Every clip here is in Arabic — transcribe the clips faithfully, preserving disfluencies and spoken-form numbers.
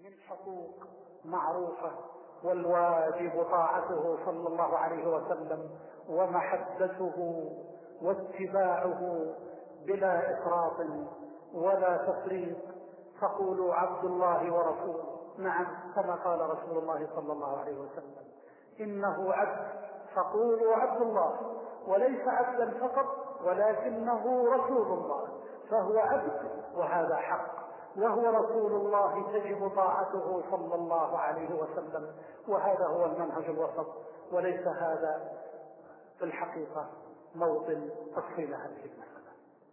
من حقوق معروفة، والواجب طاعته صلى الله عليه وسلم ومحبته واتباعه بلا إفراط ولا تفريط. فقولوا عبد الله ورسوله، نعم كما قال رسول الله صلى الله عليه وسلم إنه عبد، فقولوا عبد الله، وليس عبدا فقط ولكنه رسول الله، فهو عبد وهذا حق، وهو رسول الله تجب طاعته صلى الله عليه وسلم، وهذا هو المنهج الوسط، وليس هذا في الحقيقة موطن تفصيل هذه المسألة.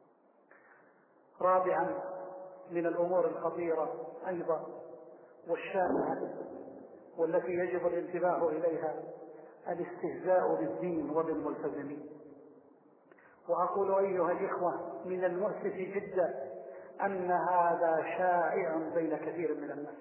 رابعا من الأمور الخطيرة أيضا والشائعة والتي يجب الانتباه إليها الاستهزاء بالدين وبالملتزمين. وأقول أيها الإخوة من المؤسف جدا أن هذا شائع بين كثير من الناس،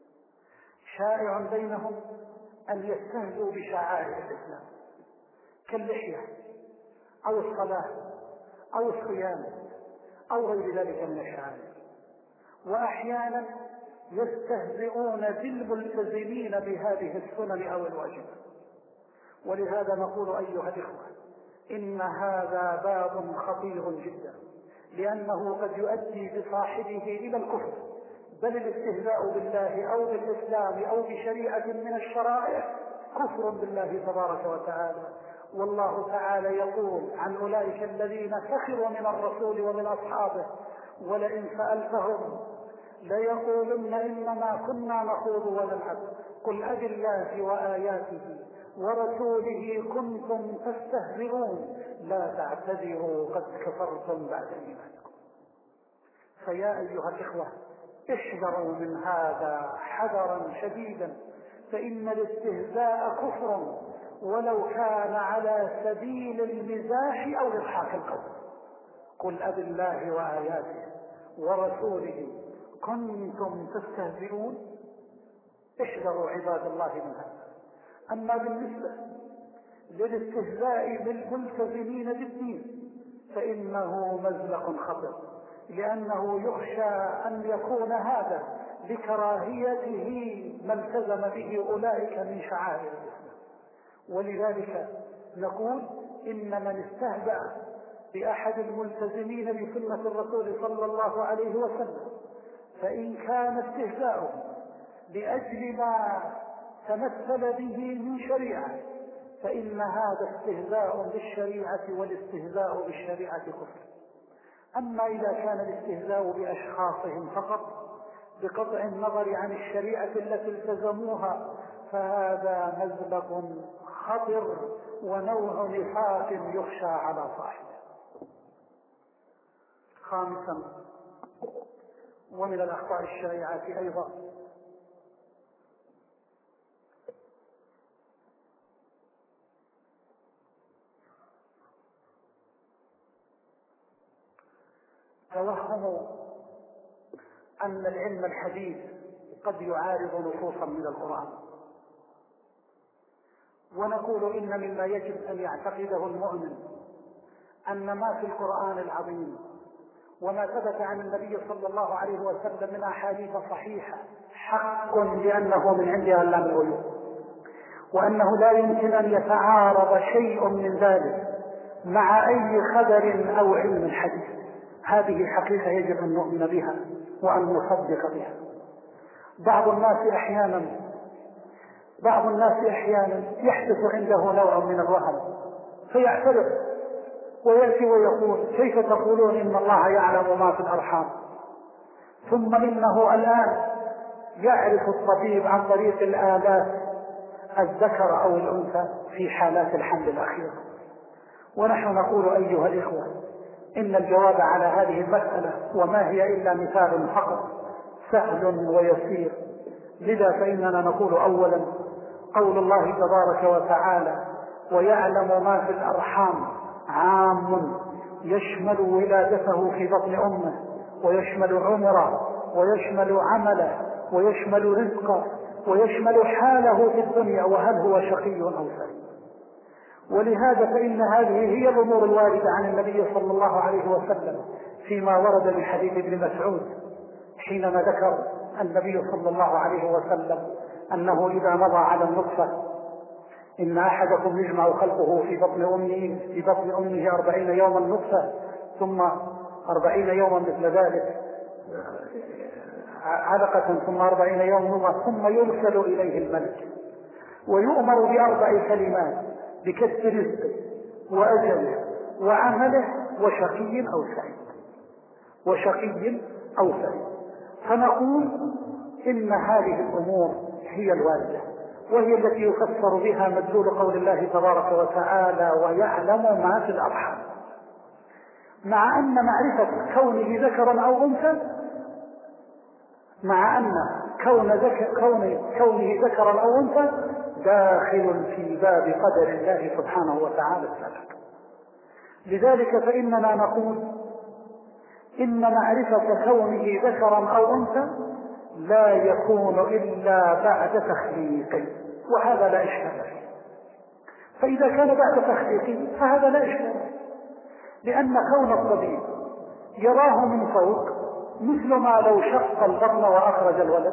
شائع بينهم أن يستهزئوا بشعائر الإسلام كاللحية أو الصلاة أو الصيام أو غير ذلك من الشعائر، وأحيانا يستهزئون بالملتزمين بهذه السنن أو الواجبات. ولهذا نقول أيها الإخوة إن هذا باب خطير جدا، لأنه قد يؤدي بصاحبه إلى الكفر، بل الاستهزاء بالله أو بالإسلام أو بشريعة من الشرائع كفر بالله تبارك وتعالى. والله تعالى يقول عن أولئك الذين سخروا من الرسول ومن أصحابه ولئن سألتهم ليقولن إنما كنا نخوض ونلعب قل أب الله وآياته ورسوله كنتم تستهزئون لا تعتذروا قد كفرتم بعد إيمانكم. فيا أيها الإخوة احذروا من هذا حذرا شديدا، فإن الاستهزاء كفر ولو كان على سبيل المزاح أو إضحاك القول. قل أب الله وآياته ورسوله كنتم تستهزئون، احذروا عباد الله من هذا. أما بالنسبة للاستهزاء بالملتزمين بالدين فإنه مزلق خطر، لأنه يخشى أن يكون هذا بكراهيته ما التزم به أولئك من شعائر الإسلام. ولذلك نقول إن من استهزأ بأحد الملتزمين بسنة الرسول صلى الله عليه وسلم فإن كان استهزاؤه لأجل ما تمثل به من شريعة فإن هذا استهزاء بالشريعة، والاستهزاء بالشريعة كفر. أما إذا كان الاستهزاء بأشخاصهم فقط بقطع النظر عن الشريعة التي التزموها فهذا مزلق خطر ونوع نفاق يخشى على صاحبه. خامسا ومن الأخطاء الشائعة أيضا توهم أن العلم الحديث قد يعارض نصوصا من القرآن. ونقول إن مما يجب أن يعتقده المؤمن أن ما في القرآن العظيم وما ثبت عن النبي صلى الله عليه وسلم من أحاديث صحيحة حق لأنه من عند علام الغيوب، وأنه لا يمكن أن يتعارض شيء من ذلك مع أي خبر أو علم حديث. هذه حقيقة يجب أن نؤمن بها وأن نصدق بها. بعض الناس أحيانا بعض الناس أحيانا يحدث عنده نوع من الوهم فيعترض ويأتي ويقول كيف تقولون إن الله يعلم ما في الأرحام، ثم إنه الآن يعرف الطبيب عن طريق الآلات الذكر أو الأنثى في حالات الحمل الأخيرة. ونحن نقول أيها الإخوة إن الجواب على هذه المسألة وما هي إلا مثال فقط سهل ويسير. لذا فإننا نقول أولا قول الله تبارك وتعالى ويعلم ما في الأرحام عام يشمل ولادته في بطن أمه ويشمل عمره ويشمل عمله ويشمل رزقه ويشمل حاله في الدنيا وهل هو شقي أو سعيد. ولهذا فإن هذه هي الأمور الواردة عن النبي صلى الله عليه وسلم فيما ورد من حديث ابن مسعود حينما ذكر النبي صلى الله عليه وسلم أنه إذا مضى على النطفة إن أحدكم يجمع خلقه في بطن أمه في بطن أمه أربعين يوما نطفة ثم أربعين يوما مثل ذلك علقة ثم أربعين يوما ثم يرسل إليه الملك ويؤمر بأربع كلمات بكسب رزقه وأجله وعمله وشقي أو سعيد وشقي أو سعيد. فنقول إن هذه الأمور هي الواردة وهي التي يفسر بها مدلول قول الله تبارك وتعالى ويعلم ما في الأرحام، مع أن معرفة كونه ذكرا أو أنثى مع أن كون ذكر كونه, كونه ذكرا أو أنثى داخل في باب قدر الله سبحانه وتعالى السابق. لذلك فإننا نقول إن معرفة كونه ذكرا أو أنثى لا يكون إلا بعد تخليقه، وهذا لا إشكال فيه. فإذا كان بعد تخليقه فهذا لا إشكال، لأن كون الطبيب يراه من فوق مثل ما لو شق البطن وأخرج الولد،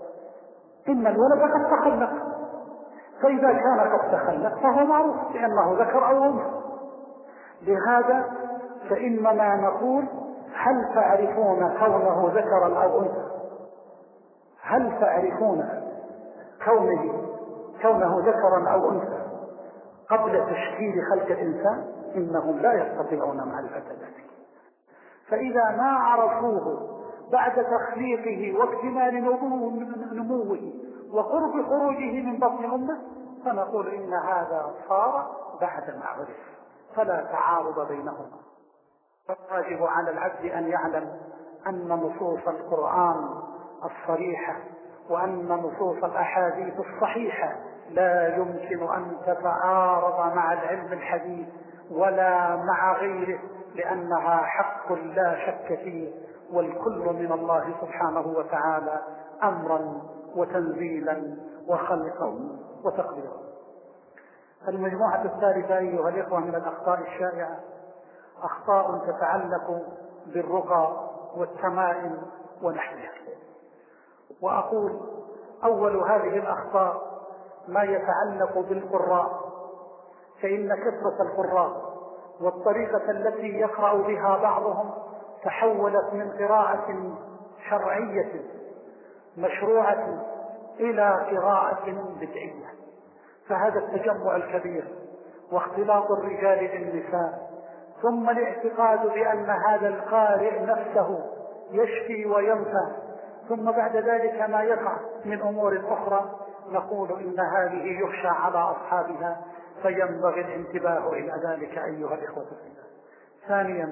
إن الولد قد تخلق، فإذا كان قد تخلق فهو معروف لأنه ذكر أو أنثى. لهذا فإننا نقول هل تعرفون كونه ذكرا أو أنثى؟ هل تعرفون كونه كونه ذكرا أو أنثى قبل تشكيل خلق الإنسان؟ إنهم لا يستطيعون معرفة ذلك. فإذا ما عرفوه بعد تخليقه واكتمال نموه وقرب خروجه من بطن أمه فنقول إن هذا صار بعد ما عرف، فلا تعارض بينهما. فالواجب على العبد أن يعلم أن نصوص القرآن الصريحة وأن نصوص الأحاديث الصحيحة لا يمكن أن تتعارض مع العلم الحديث ولا مع غيره، لأنها حق لا شك فيه، والكل من الله سبحانه وتعالى أمرا وتنزيلا وخلقا وتقديرا. المجموعة الثالثة أيها الإخوة من الأخطاء الشائعة أخطاء تتعلق بالرقى والتمائم ونحوها. وأقول أول هذه الأخطاء ما يتعلق بالقراء، فإن كثرة القراء والطريقة التي يقرأ بها بعضهم تحولت من قراءة شرعية مشروعة إلى قراءة بدعية. فهذا التجمع الكبير واختلاط الرجال بالنساء ثم الاعتقاد بأن هذا القارئ نفسه يشفي وينفع، ثم بعد ذلك ما يقع من أمور أخرى، نقول إن هذه يخشى على أصحابها، فينبغي الانتباه إلى ذلك أيها الإخوة في الله. ثانيا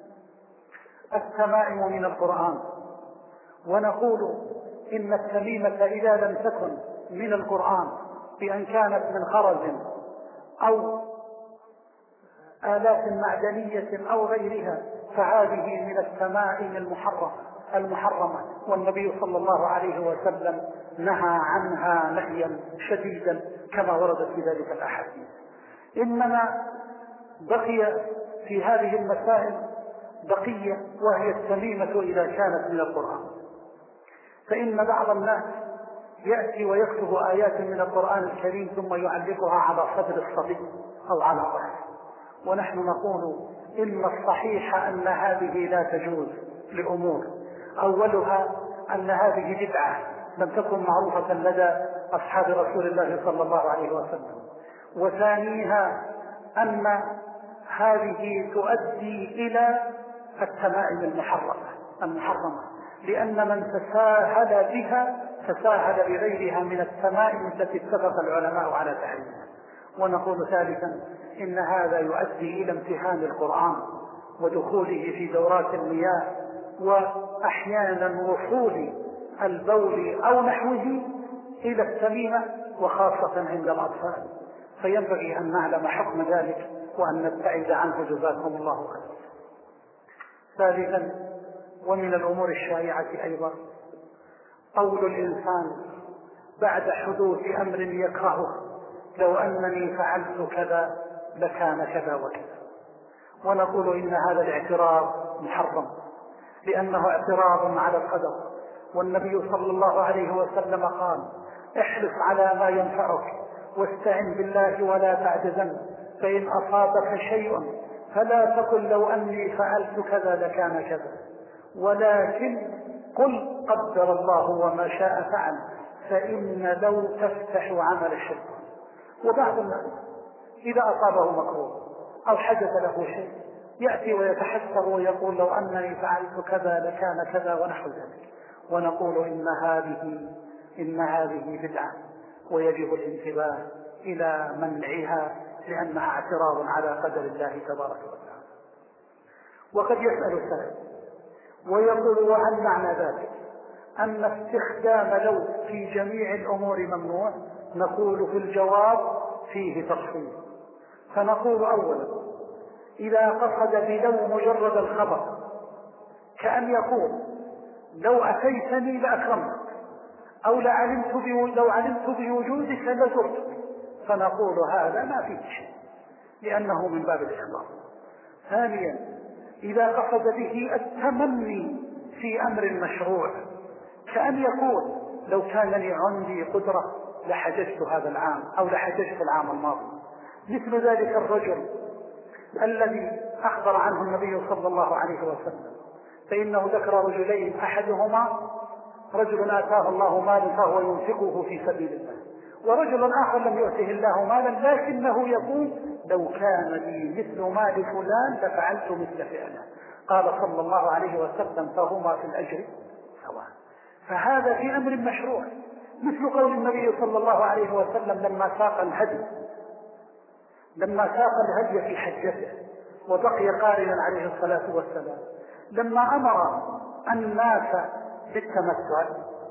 التمائم من القرآن، ونقول إن التميمة إذا لم تكن من القرآن بأن كانت من خرز أو آلات معدنية أو غيرها فهذه من التمائم المحرمة المحرمة والنبي صلى الله عليه وسلم نهى عنها نهيا شديدا كما وردت في ذلك الأحاديث. إنما بقي في هذه المسائل بقية، وهي التميمة إذا كانت من القرآن. فإن بعض الناس يأتي ويكتب آيات من القرآن الكريم ثم يعلقها على صدر الصبي أو على رأسه، ونحن نقول إن الصحيح أن هذه لا تجوز لأمور. أولها أن هذه بدعة لم تكن معروفة لدى أصحاب رسول الله صلى الله عليه وسلم. وثانيها أن هذه تؤدي إلى التمائم المحرمة المحرمة لأن من تساهل بها تساهل بغيرها من التمائم التي اتفق العلماء على تحريمها. ونقول ثالثا إن هذا يؤدي إلى امتهان القرآن ودخوله في دورات المياه، وأحيانا وصول البول أو نحوه إلى التميمة، وخاصة عند الأطفال، فينبغي أن نعلم حكم ذلك وأن نبتعد عنه جزاكم الله خيرا. ثالثا ومن الأمور الشائعة أيضا قول الإنسان بعد حدوث أمر يكرهه لو أنني فعلت كذا لكان كذا وكذا. ونقول إن هذا الاعتراض محرم، لأنه اعتراض على القدر، والنبي صلى الله عليه وسلم قال: احرص على ما ينفعك واستعن بالله ولا تعجزن، فإن أصابك شيء فلا تقل لو أني فعلت كذا لكان كذا، ولكن قل قدر الله وما شاء فعل، فإن لو تفتح عمل الشيطان. وبعض الناس إذا أصابه مكروه أو حدث له شيء يأتي ويتحسر ويقول: لو أنني فعلت كذا لكان كذا ونحو ذلك. ونقول إن هذه إن هذه بدعة، ويجب الانتباه إلى منعها، لأنها اعتراض على قدر الله تبارك وتعالى. وقد يسأل السائل ويقول: وهل معنى ذلك أن استخدام لو في جميع الأمور ممنوع؟ نقول في الجواب فيه تفصيل. فنقول: أولا، إذا قصد بلو مجرد الخبر، كأن يقول: لو أتيتني لأكرمتك، أو لعلمت لو علمت بوجودك لزرتك، فنقول هذا ما فيه شيء، لأنه من باب الإخبار. ثانيا، إذا قصد به التمني في أمر مشروع، كأن يقول: لو كان لي عندي قدرة لحججت هذا العام أو لحججت العام الماضي. مثل ذلك الرجل الذي أخبر عنه النبي صلى الله عليه وسلم، فإنه ذكر رجلين: أحدهما رجل آتاه الله مالا فهو ينفقه في سبيل الله، ورجل آخر لم يؤته الله مالا لكنه يقول: لو كان لي مثل مال فلان لفعلت مثل فعله. قال صلى الله عليه وسلم: فهما في الأجر سواء. فهذا في أمر مشروع، مثل قول النبي صلى الله عليه وسلم لما ساق الهدي لما ساق الهدي في حجته وبقي قارنا عليه الصلاة والسلام، لما أمر الناس بالتمتع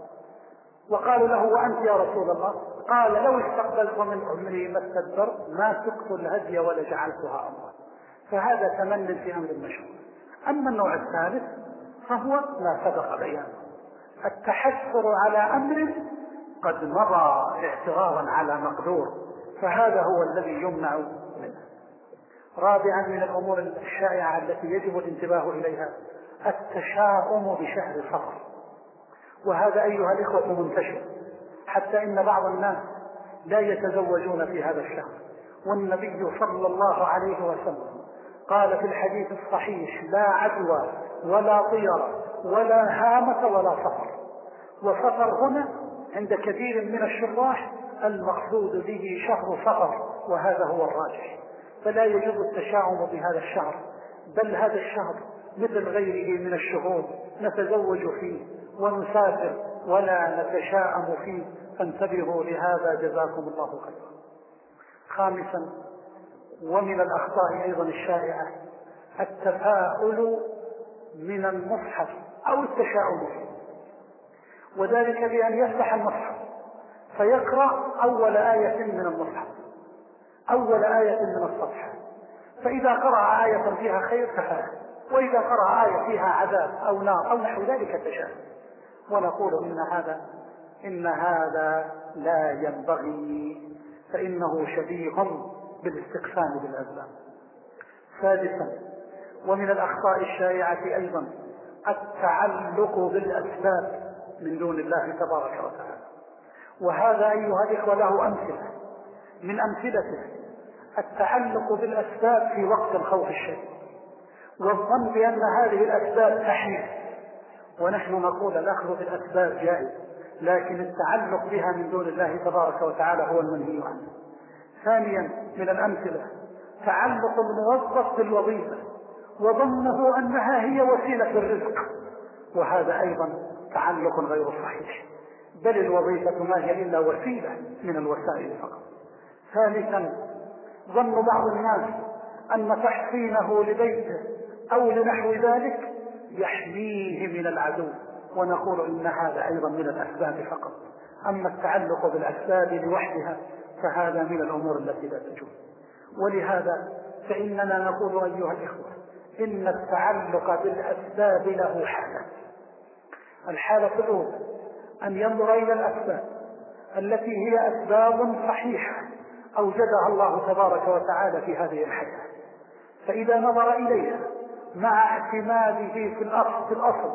وقالوا له: وأنت يا رسول الله؟ قال: لو استقبلت من عمري ما استدبرت ما سقت الهدي ولا جعلتها أمرا. فهذا تمن في أمر المشروع. أما النوع الثالث فهو ما سبق بيانه، التحسر على أمر قد مضى اعتراضا على مقدور، فهذا هو الذي يمنع منه. رابعا، من الأمور الشائعة التي يجب الانتباه إليها التشاؤم بشهر صفر، وهذا أيها الإخوة منتشر، حتى إن بعض الناس لا يتزوجون في هذا الشهر. والنبي صلى الله عليه وسلم قال في الحديث الصحيح: لا عدوى ولا طير ولا هامة ولا صفر. وصفر هنا عند كثير من الشراح المقصود به شهر صفر، وهذا هو الراجح. فلا يجوز التشاؤم بهذا الشهر، بل هذا الشهر مثل غيره من الشهور نتزوج فيه ونسافر ولا نتشاءم فيه، فانتبهوا لهذا جزاكم الله خيرا. خامسا، ومن الأخطاء أيضا الشائعة التفاؤل من المصحف أو التشاؤم فيه، وذلك بأن يفتح المصحف فيقرأ أول آية من المصحف، أول آية من الصفحة، فإذا قرأ آية فيها خير تفاءل، وإذا قرأ آية فيها عذاب أو نار أو نحو ذلك تشاءم. ونقول إن هذا إن هذا لا ينبغي، فإنه شبيه بالاستقسام بالأسباب. سادسا، ومن الأخطاء الشائعة أيضا التعلق بالأسباب من دون الله تبارك وتعالى، وهذا أيها الإخوة له أمثلة. من أمثلته التعلق بالأسباب في وقت الخوف الشديد، والظن بأن هذه الأسباب تحمي، ونحن نقول الأخذ بالأسباب جائز، لكن التعلق بها من دون الله تبارك وتعالى هو المنهي عنه. ثانيا، من الأمثلة تعلق الموظف بالوظيفة وظنه أنها هي وسيلة الرزق، وهذا أيضا تعلق غير صحيح، بل الوظيفة ما هي إلا وسيلة من الوسائل فقط. ثالثا، ظن بعض الناس أن تحصينه لبيته أو لنحو ذلك يحميه من العدو، ونقول إن هذا أيضا من الأسباب فقط. أما التعلق بالأسباب لوحدها فهذا من الأمور التي لا تجوز. ولهذا فإننا نقول أيها الإخوة إن التعلق بالأسباب له حالة. الحالة الأولى أن ينظر إلى الأسباب التي هي أسباب صحيحة أوجدها الله تبارك وتعالى في هذه الحياة، فإذا نظر إليها مع اعتماده في الأصل, في الأصل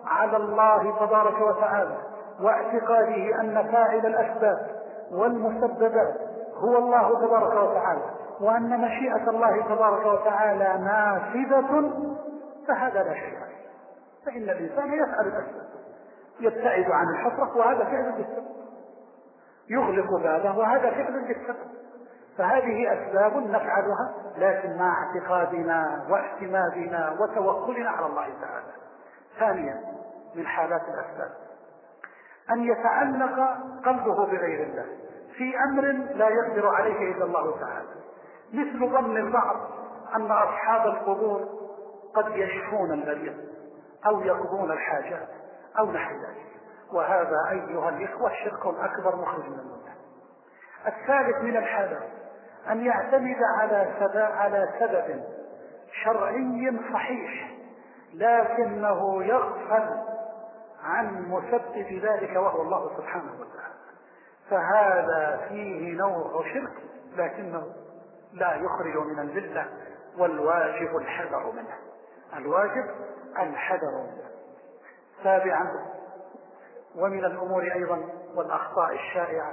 على الله تبارك وتعالى واعتقاده أن فاعل الأسباب والمسببات هو الله تبارك وتعالى، وأن مشيئة الله تبارك وتعالى نافذة، فهذا لا شيء عليه. فإن الإنسان يفعل الأسباب، يبتعد عن الحفرة وهذا فعل بالسبب، يغلق بابه وهذا فعل بالسبب. فهذه أسباب نفعلها لكن مع اعتقادنا واعتمادنا وتوكلنا على الله تعالى. ثانيا من حالات الأسباب أن يتعلق قلبه بغير الله في أمر لا يقدر عليه إلا الله تعالى، مثل ظن البعض أن أصحاب القبور قد يشفون المريض أو يقضون الحاجات أو نحو ذلك، وهذا أيها الإخوة شرك أكبر مخرج من الملة. الثالث من الحالات أن يعتمد على سبب, على سبب شرعي صحيح لكنه يغفل عن مسبب ذلك وهو الله سبحانه وتعالى، فهذا فيه نوع شرك لكنه لا يخرج من الملة، والواجب الحذر منه، الواجب الحذر منه. سابعا ومن الأمور أيضا والأخطاء الشائعة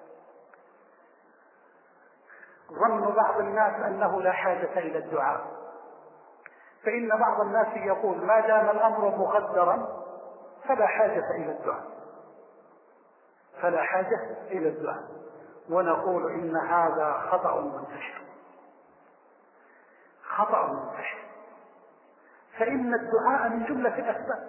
ظن بعض الناس أنه لا حاجة إلى الدعاء، فإن بعض الناس يقول ما دام الأمر مقدرا فلا حاجة إلى الدعاء، فلا حاجة إلى الدعاء، ونقول إن هذا خطأ منتشر، خطأ منتشر، فإن الدعاء من جملة الأسباب،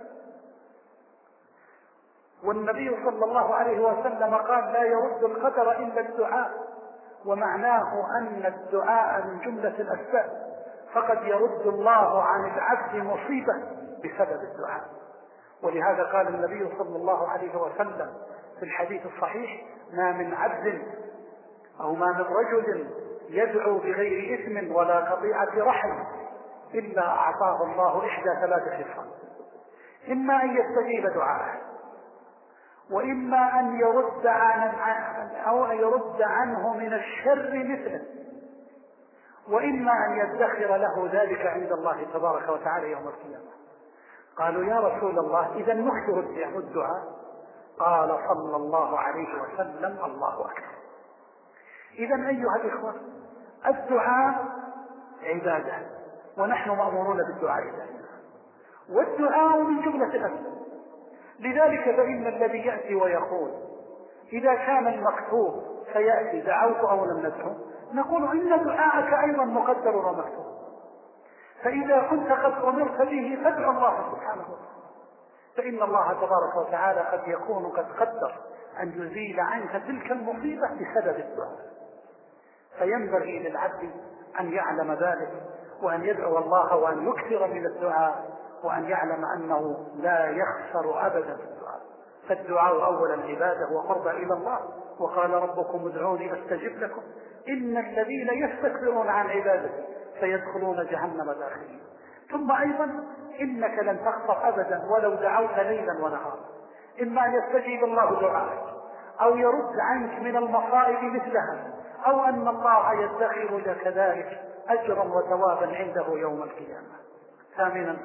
والنبي صلى الله عليه وسلم قال لا يرد القدر إلا الدعاء، ومعناه أن الدعاء من جملة الأسباب، فقد يرد الله عن العبد مصيبة بسبب الدعاء. ولهذا قال النبي صلى الله عليه وسلم في الحديث الصحيح ما من عبد أو ما من رجل يدعو بغير إثم ولا قطيعة رحم إلا أعطاه الله إحدى ثلاث خصال، إما أن يستجيب دعاءه، وإما أن يرد عن أو أن يرد عنه من الشر مثله، وإما أن يدخر له ذلك عند الله تبارك وتعالى يوم القيامة. قالوا يا رسول الله إذا نكثر الدعاء؟ قال صلى الله عليه وسلم الله أكبر. إذا أيها الإخوة الدعاء عبادة، ونحن مأمورون بالدعاء دائما، والدعاء من جملة الأسباب. لذلك فإن الذي يأتي ويقول إذا كان المكتوب فيأتي دعوت أو لم ندعو، نقول إن دعاءك أيضا مقدر ومكتوب، فإذا كنت قد أمرت به فادع الله سبحانه وتعالى، فإن الله تبارك وتعالى قد يكون قد قدر أن يزيل عنك تلك المصيبة بسبب الدعاء. فينبغي للعبد أن يعلم ذلك وأن يدعو الله وأن يكثر من الدعاء، وأن يعلم أنه لا يخسر أبدا في الدعاء، فالدعاء أولا عبادة وقرب إلى الله، وقال ربكم ادعوني أستجب لكم إن الذين يستكبرون عن عبادتي سيدخلون جهنم داخلين. ثم أيضا إنك لن تخسر أبدا ولو دعوت ليلا ونهارا، إما أن يستجيب الله دعائك أو يرد عنك من المصائب مثلها، أو أن الله يدخر لك ذلك أجرا وثوابا عنده يوم القيامة. ثامنا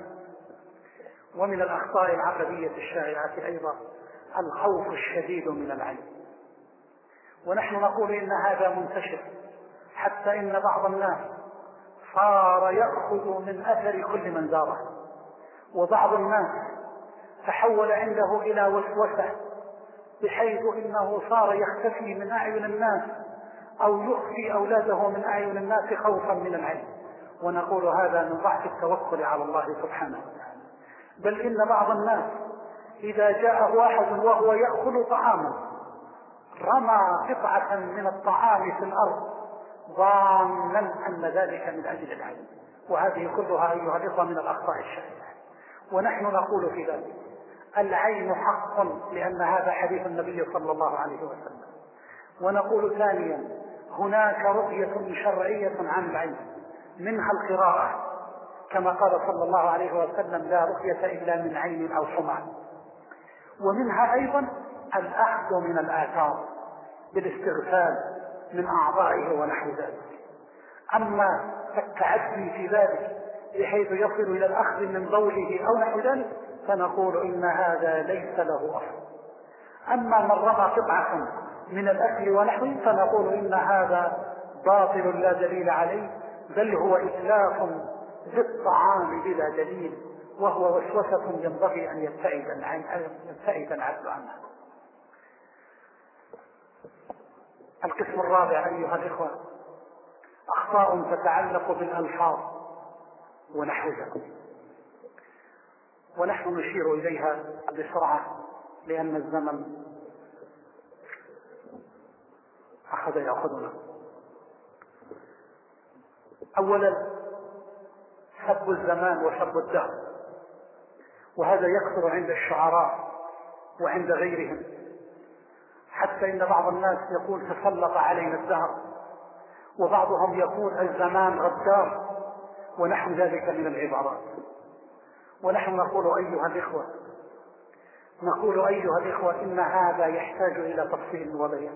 ومن الأخطاء العقدية الشائعة أيضا الخوف الشديد من العين، ونحن نقول إن هذا منتشر، حتى إن بعض الناس صار يأخذ من أثر كل من زاره، وبعض الناس تحول عنده إلى وسوسة بحيث إنه صار يختفي من أعين الناس أو يخفي أولاده من أعين الناس خوفا من العين، ونقول هذا من ضعف التوكل على الله سبحانه وتعالى. بل إن بعض الناس إذا جاءه أحد وهو يأكل طعاما رمى قطعة من الطعام في الأرض ظانا أن ذلك من أجل العين، وهذه كلها أيها الإخوة من الأخطاء الشائعة. ونحن نقول في ذلك العين حق، لأن هذا حديث النبي صلى الله عليه وسلم. ونقول ثانيا هناك رؤية شرعية عن العين، منها القراءة كما قال صلى الله عليه وسلم لا رؤية إلا من عين أو سمع، ومنها أيضا الأخذ من الآثار بالاستغفال من أعضائه ونحو ذلك. أما التعدي في ذلك بحيث يصل إلى الأخذ من بوله أو نحو ذلك فنقول إن هذا ليس له أصل. أما من رمى قطعة من الأكل ونحوه فنقول إن هذا باطل لا دليل عليه، بل هو إتلاف للطعام بلا دليل، وهو وسوسة ينبغي أن يبتعد عن يبتعد العبد عنها. القسم الرابع أيها الإخوة أخطاء تتعلق بالألفاظ ونحوها، ونحن نشير إليها بسرعة لأن الزمن أخذ يأخذنا. أولا سب الزمان وسب الدهر، وهذا يكثر عند الشعراء وعند غيرهم، حتى إن بعض الناس يقول تسلط علينا الدهر، وبعضهم يقول الزمان غدار ونحو ذلك من العبارات. ونحن نقول أيها الإخوة نقول أيها الإخوة إن هذا يحتاج إلى تفصيل وبيان.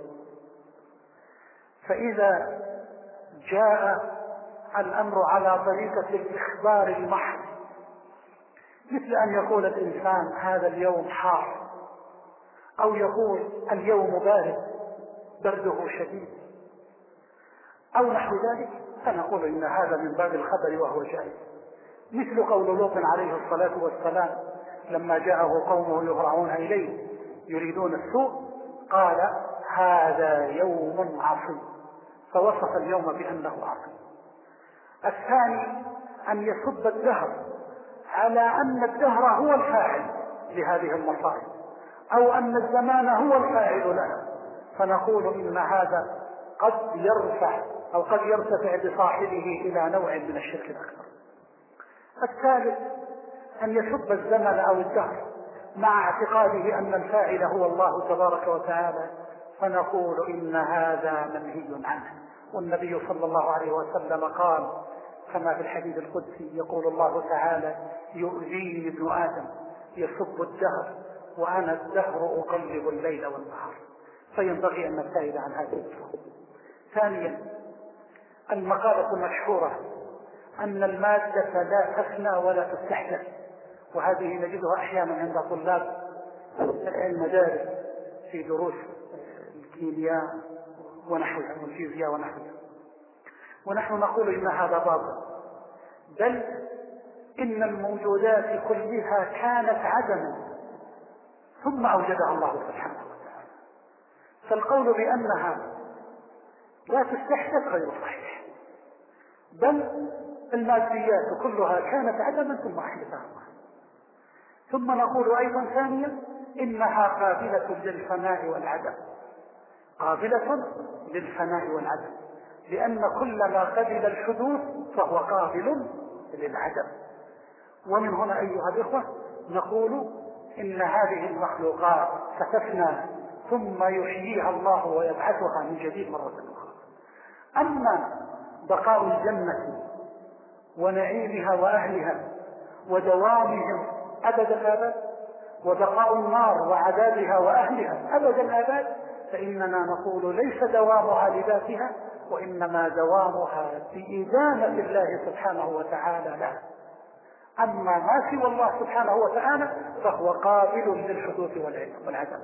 فإذا جاء الأمر على طريقة الإخبار المحض، مثل أن يقول الإنسان هذا اليوم حار، أو يقول اليوم بارد برده شديد أو نحو ذلك، فنقول إن هذا من باب الخبر وهو جائز. مثل قول لوط عليه الصلاة والسلام لما جاءه قومه يهرعون إليه يريدون السوء قال هذا يوم عصيب، فوصف اليوم بأنه عصيب. الثاني أن يسب الدهر على أن الدهر هو الفاعل لهذه المصائب، أو أن الزمان هو الفاعل لها، فنقول إن هذا قد يرفع أو قد يرتفع بصاحبه إلى نوع من الشرك الأكبر. الثالث أن يسب الزمن أو الدهر مع اعتقاده أن الفاعل هو الله تبارك وتعالى، فنقول إن هذا منهي عنه. والنبي صلى الله عليه وسلم قال كما في الحديث القدسي يقول الله تعالى يؤذيني ابن آدم يسب الدهر وأنا الدهر أقلب الليل والنهار، فينبغي أن نبتعد عن هذه الصفة. ثانيا المقالة المشهورة أن المادة لا تفنى ولا تستحدث، وهذه نجدها أحيانا عند طلاب المدارس في دروس الكيمياء ونحوها والفيزياء ونحوها، ونحن نقول إن هذا باطل، بل إن الموجودات كلها كانت عدما ثم أوجدها الله سبحانه وتعالى، فالقول بأنها لا تستحدث غير صحيح، بل الماديات كلها كانت عدما ثم أحدثها الله. ثم نقول أيضا ثانيا إنها قابلة للفناء والعدم، قابلة للفناء والعدم، لأن كل ما قبل الحدوث فهو قابل للعدم. ومن هنا أيها الإخوة نقول إن هذه المخلوقات ستفنى ثم يحييها الله ويبعثها من جديد مرة أخرى. أما بقاء الجنة ونعيمها وأهلها ودوامهم أبد الآباد، وبقاء النار وعذابها وأهلها أبد الآباد، فإننا نقول ليس دوامها لذاتها، وإنما دوامها بإدامة الله سبحانه وتعالى لها. أما ما سوى الله سبحانه وتعالى فهو قابل للحدوث والعدم.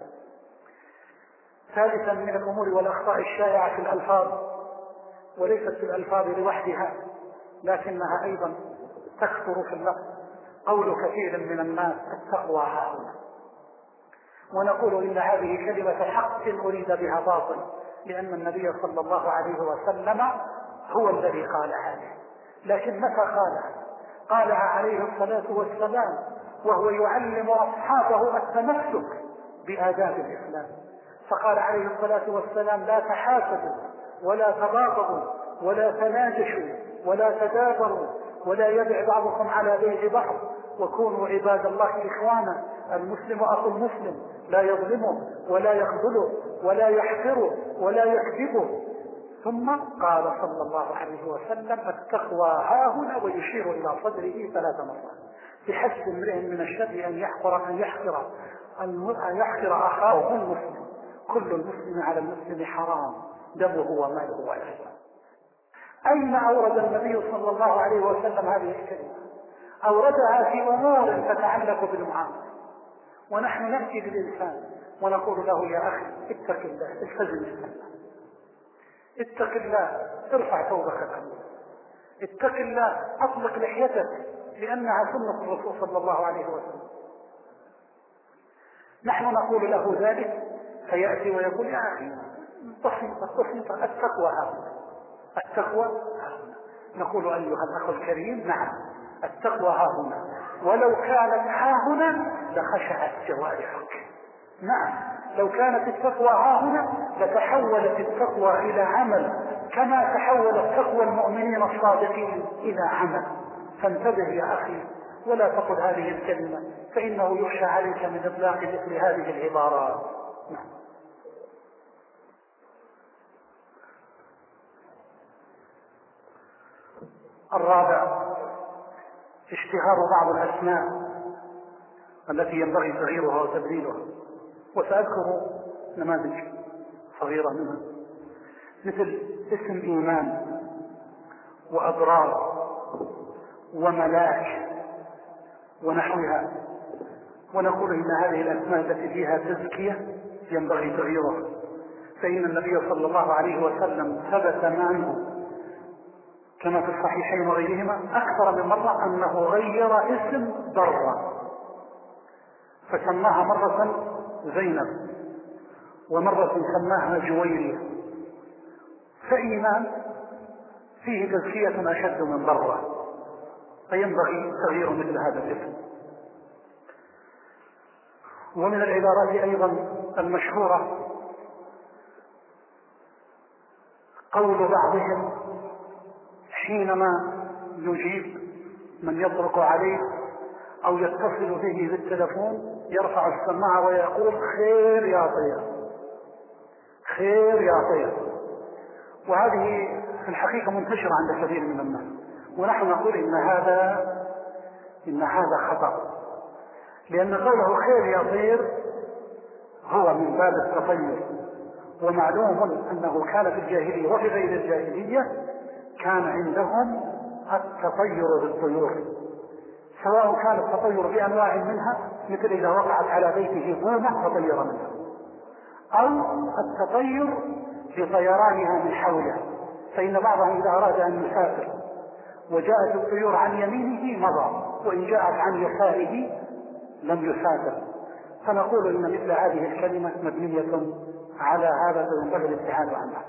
ثالثا من الأمور والأخطاء الشائعة في الألفاظ، وليست في الألفاظ لوحدها لكنها أيضا تكثر في اللفظ، قول كثير من الناس التقوى هاهنا، ونقول إن هذه كلمة حق أريد بها باطل، لأن النبي صلى الله عليه وسلم هو الذي قال هذه، لكن متى قالها؟ قالها عليه الصلاة والسلام وهو يعلم أصحابه التمسك بآداب الإسلام، فقال عليه الصلاة والسلام لا تحاسدوا ولا تباغضوا ولا تناجشوا ولا تدابروا ولا يبع بعضكم على بيع بعض، وكونوا عباد الله إخوانا، المسلم أخو المسلم لا يظلمه ولا يخذله ولا يحقره ولا يكذبه. ثم قال صلى الله عليه وسلم التقوى هاهنا، ويشير إلى صدره ثلاث مرات، بحسب امرئ من الشر أن يحقر أن يحقر أن يحقر أخاه المسلم، كل المسلم على المسلم حرام دمه وماله وعرضه. أين أورد النبي صلى الله عليه وسلم هذه الكلمة؟ أوردها في أمور تتعلق بالمعاملة، ونحن نأتي للإنسان ونقول له يا أخي اتق الله، التزم السنة، اتق الله، ارفع ثوبك عنه، اتق الله، اطلق لحيتك لانها سنة الرسول صلى الله عليه وسلم. نحن نقول له ذلك فيأتي ويقول يا اخي بسيطة بسيطة، التقوى هاهنا، التقوى هاهنا. نقول ايها الاخ الكريم نعم التقوى هاهنا، ولو كانت هاهنا لخشعت جوارحك. نعم لو كانت التقوى هاهنا لتحولت التقوى الى عمل، كما تحولت تقوى المؤمنين الصادقين الى عمل. فانتبه يا اخي ولا تقل هذه الكلمة، فانه يخشى عليك من اطلاق مثل هذه العبارات. نعم. الرابع اشتهار بعض الاسماء التي ينبغي تغييرها وتبديلها، وسأذكر نماذج صغيرة منها، مثل اسم إيمان وأضرار وملاك ونحوها، ونقول إن هذه الأسماء التي فيها تزكية ينبغي تغييرها، فإن النبي صلى الله عليه وسلم ثبت عنه كما في الصحيحين وغيرهما أكثر من مرة أنه غير اسم ضرة، فسماها مرة زينب ومرة سماها جويرية. فإيمان فيه تزكية أشد من ضرة، فينبغي تغيير مثل هذا الاسم. ومن العبارات أيضا المشهورة قول بعضهم حينما يجيب من يطرق عليه أو يتصل به بالتلفون يرفع السماعة ويقول خير يا طير، خير يا طير. وهذه في الحقيقة منتشرة عند كثير من الناس، ونحن نقول إن هذا إن هذا خطأ، لأن قوله خير يا طير هو من باب التطير، ومعلوم أنه كان في الجاهلية وفي غير الجاهلية كان عندهم التطير بالطيور، سواء كان التطير بأنواع منها مثل إذا وقعت على بيته بومة تطير منها، أو التطير بطيرانها من حوله، فإن بعضهم إذا أراد أن يسافر وجاءت الطيور عن يمينه مضى، وإن جاءت عن يساره لم يسافر. فنقول إن مثل هذه الكلمة مبنية على هذا فينبغي الابتعاد عنها.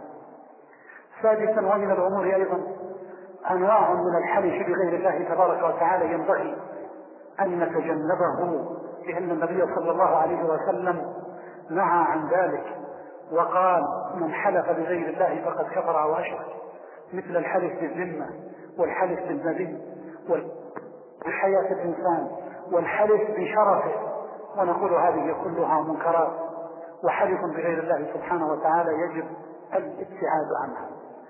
سادسا ومن الأمور أيضا أنواع من الحلف بغير الله تبارك وتعالى ينبغي أن نتجنبه، لأن النبي صلى الله عليه وسلم نهى عن ذلك وقال من حلف بغير الله فقد كفر أو أشرك، مثل الحلف بالذمة والحلف بالنبي وحياة الإنسان والحلف بشرفه، ونقول هذه كلها منكرات، وحلف بغير الله سبحانه وتعالى يجب الابتعاد عنها.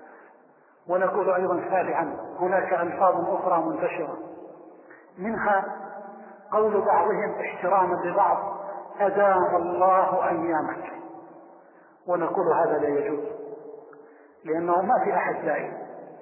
ونقول أيضا سابعا هناك ألفاظ أخرى منتشرة، منها قول بعضهم احتراما لبعض أدام الله أيامك، ونقول هذا لا يجوز، لأنه ما في أحد دائم،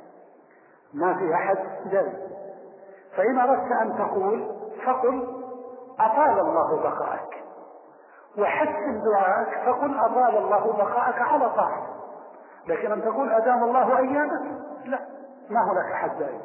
ما في أحد دائم. فإن أردت أن تقول فقل أطال الله بقاءك، وحسن دعاءك فقل أطال الله بقاءك على طاعته، لكن أن تقول أدام الله أيامك لا، ما هناك أحد دائم.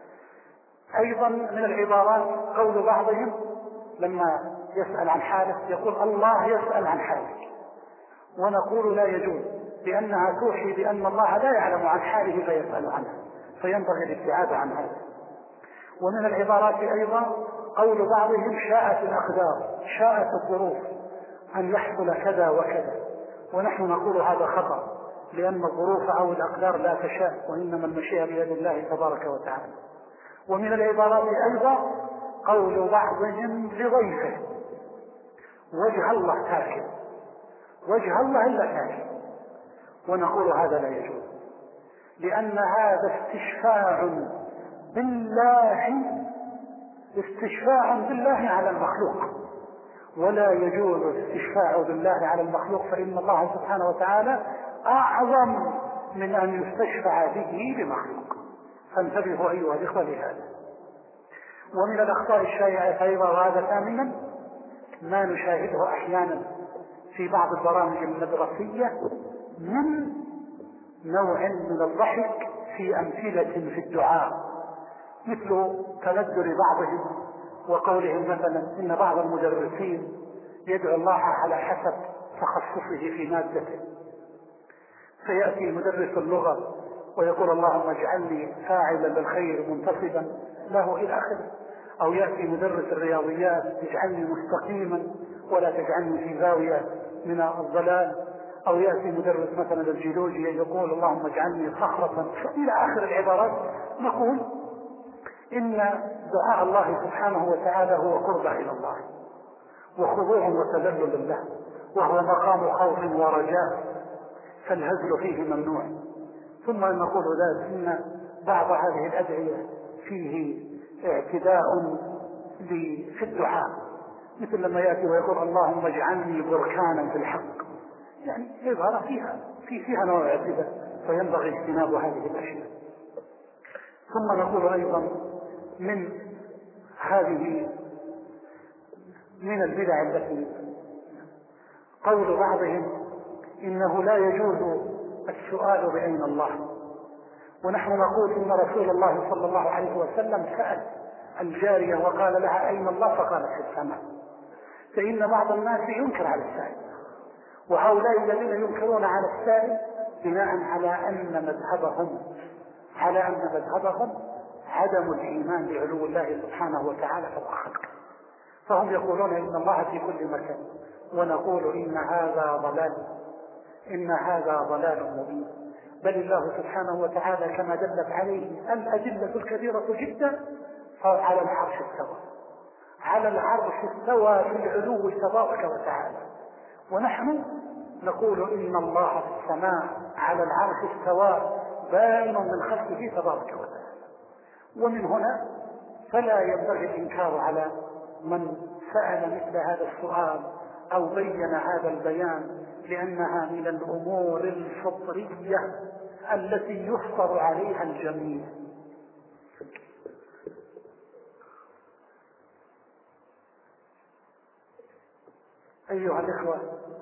أيضا من العبارات قول بعضهم لما يسأل عن حالك يقول الله يسأل عن حالك، ونقول لا يجوز، لأنها توحي بأن الله لا يعلم عن حاله فيسأل عنه، فينبغي الابتعاد عن هذا. ومن العبارات أيضا قول بعضهم شاءت الأقدار، شاءت الظروف أن يحصل كذا وكذا، ونحن نقول هذا خطأ، لأن الظروف أو الأقدار لا تشاء، وإنما المشيئة بيد الله تبارك وتعالى. ومن العبارات أيضا قول بعضهم لضيفه وجه الله تاكل، وجه الله إلا تاكل، ونقول هذا لا يجوز، لأن هذا استشفاع بالله، استشفاع بالله على المخلوق، ولا يجوز الاستشفاع بالله على المخلوق، فإن الله سبحانه وتعالى أعظم من أن يستشفع به بمخلوق. فانتبهوا أيها الإخوة لهذا. ومن الأخطاء الشائعة أيضا، وهذا ثامنا، ما نشاهده أحيانا في بعض البرامج المدرسية من نوع من الضحك في أمثلة في الدعاء، مثل تندر بعضهم وقولهم مثلا إن بعض المدرسين يدعو الله على حسب تخصصه في مادته، فيأتي مدرس اللغة ويقول اللهم اجعلني فاعلا للخير منتصبا له إلى آخره، أو يأتي مدرس الرياضيات اجعلني مستقيما ولا تجعلني في زاوية من الضلال، أو يأتي مدرس مثلا الجيولوجيا يقول اللهم اجعلني صخرة إلى آخر العبارات. نقول إن دعاء الله سبحانه وتعالى هو قربة إلى الله وخضوع وتذلل له، وهو مقام خوف ورجاء، فالهزل فيه ممنوع. ثم نقول ذلك إن بعض هذه الأدعية فيه اعتداء في الدعاء، مثل لما يأتي ويقول اللهم اجعلني بركانا في الحق، يعني عبارة فيها في فيها نوع اعتداء، فينبغي اجتناب هذه الأشياء. ثم نقول أيضا من هذه من البدع التي قول بعضهم إنه لا يجوز السؤال بأين الله، ونحن نقول إن رسول الله صلى الله عليه وسلم سأل الجارية وقال لها أين الله فقالت في السماء، فإن بعض الناس ينكر على السائل، وهؤلاء الذين ينكرون على السائل بناء على أن مذهبهم على أن مذهبهم عدم الإيمان بعلو الله سبحانه وتعالى فوق خلقه، فهم يقولون إن الله في كل مكان، ونقول إن هذا ضلال إن هذا ضلال مبين، بل الله سبحانه وتعالى كما دلت عليه الأدلة الكبيرة جدا على العرش استوى على العرش استوى في العلو تبارك وتعالى، ونحن نقول إن الله في السماء على العرش استوى بائن من خلقه تبارك وتعالى. ومن هنا فلا ينبغي الإنكار على من سأل مثل هذا السؤال أو بين هذا البيان، لأنها من الأمور الفطرية التي يفطر عليها الجميع. أيها الإخوة،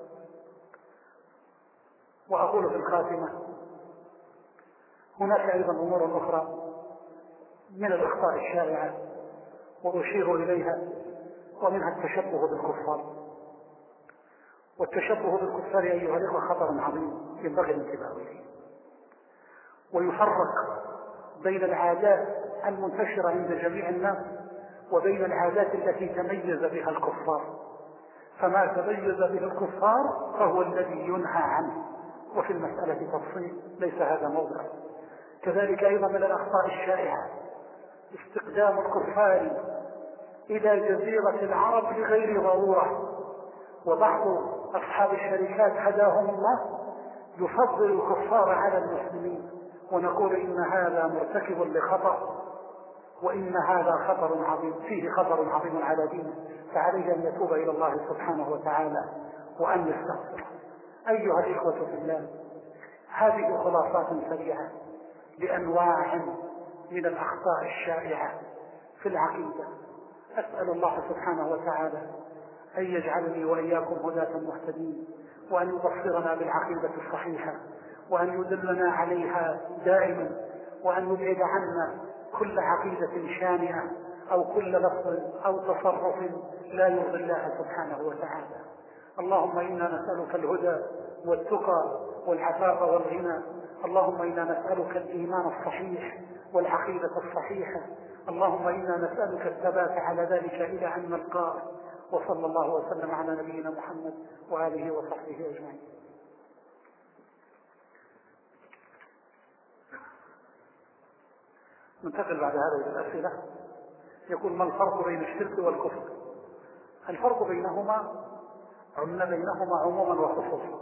وأقول في الخاتمة هناك أيضا أمور أخرى من الأخطاء الشائعة وأشير إليها، ومنها التشبه بالكفار. والتشبه بالكفار أيها الإخوة خطر عظيم ينبغي الانتباه إليه، ويفرق بين العادات المنتشرة عند جميع الناس وبين العادات التي تميز بها الكفار، فما تميز به الكفار فهو الذي ينهى عنه، وفي المسألة تفصيل ليس هذا موضع. كذلك أيضا من الأخطاء الشائعة استقدام الكفار إلى جزيرة العرب لغير ضرورة، وبعض أصحاب الشركات هداهم الله يفضل الكفار على المسلمين، ونقول إن هذا مرتكب لخطأ، وإن هذا خطر عظيم فيه خطر عظيم على دينه، فعليه أن يتوب إلى الله سبحانه وتعالى وأن يستغفر. أيها الإخوة في الله، هذه خلاصات سريعة لأنواع من الأخطاء الشائعة في العقيدة. أسأل الله سبحانه وتعالى أن يجعلني وإياكم هداة مهتدين، وأن يبصرنا بالعقيدة الصحيحة، وأن يدلنا عليها دائما، وأن يبعد عنا كل عقيدة شانئة أو كل لفظ أو تصرف لا يرضي الله سبحانه وتعالى. اللهم إنا نسألك الهدى والتقى والعفاف والغنى، اللهم إنا نسألك الإيمان الصحيح والعقيدة الصحيحة، اللهم إنا نسألك الثبات على ذلك إلى أن نلقاك، وصلى الله وسلم على نبينا محمد وآله وصحبه أجمعين. ننتقل بعد هذا إلى الأسئلة. يقول: ما الفرق بين الشرك والكفر؟ الفرق بينهما أن بينهما عموما وخصوصا،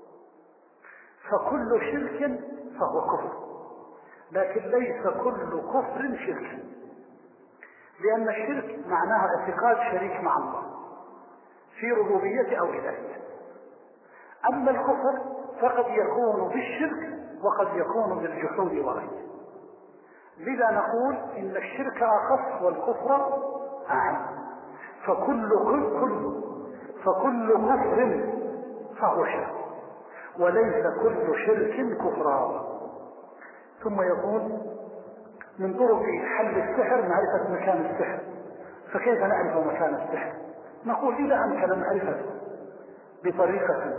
فكل شرك فهو كفر، لكن ليس كل كفر شرك، لأن الشرك معناه اعتقاد شريك مع الله في ربوبية أو إلهية. أما الكفر فقد يكون بالشرك وقد يكون بالجحود وغيره. لذا نقول إن الشرك أخف والكفر أعم، فكل كل كل فكل كفر فهو شرك، وليس كل شرك كفرا. ثم يقول من طرق حل السحر معرفة مكان السحر. فكيف نعرف مكان السحر؟ نقول إذا أمكن معرفة بطريقة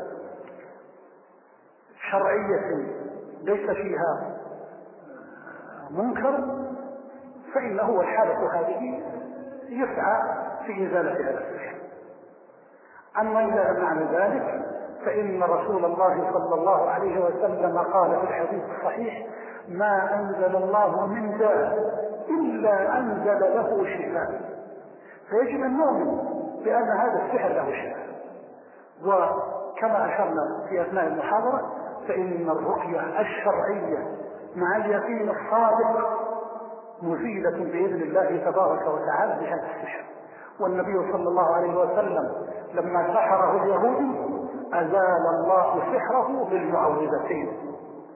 شرعية ليس فيها منكر فإنه والحالة هذه يسعى في إزالة هذا السحر. أما إذا لم نعلم ذلك فإن رسول الله صلى الله عليه وسلم قال في الحديث الصحيح: ما أنزل الله من داء إلا أنزل له شفاء. فيجب أن نؤمن بأن هذا السحر له شفاء. وكما أشرنا في أثناء المحاضرة فإن الرقية الشرعية مع اليقين الصادق مزيلة بإذن الله تبارك وتعالى بهذا السحر. والنبي صلى الله عليه وسلم لما سحره اليهود أزال الله سحره بالمعوذتين.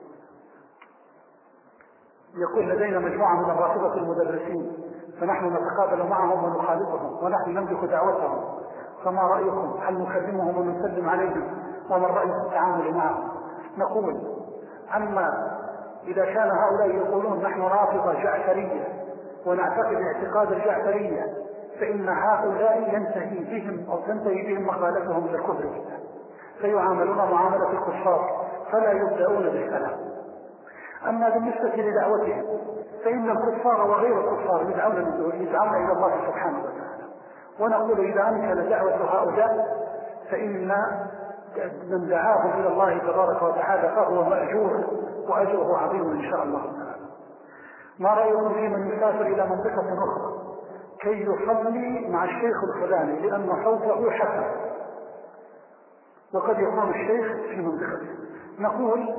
يقول لدينا مجموعة من الرافضة المدرسين فنحن نتقابل معهم ونخالفهم ونحن نملك دعوتهم، فما رأيكم؟ هل نكلمهم ونسلم عليهم؟ وما الرأي في التعامل معهم؟ نقول: أما إذا كان هؤلاء يقولون نحن رافضة جعفرية ونعتقد اعتقاد الجعفرية فإن هؤلاء ينتهي بهم أو تنتهي بهم مقالتهم إلى الكفر بالله، فيعاملون معاملة الكفار فلا يبدأون بالسلام. أما بالنسبة لدعوتهم فإن الكفار وغير الكفار يدعون يدعون إلى الله سبحانه وتعالى. ونقول إذا أمكن دعوة هؤلاء فإن من دعاهم إلى الله تبارك وتعالى فهو مأجور وأجره عظيم إن شاء الله تعالى. ما رأيكم في من يسافر إلى منطقة أخرى كي يصلي مع الشيخ الفلاني لأن صوته حسن وقد يكون الشيخ في منطقته؟ نقول: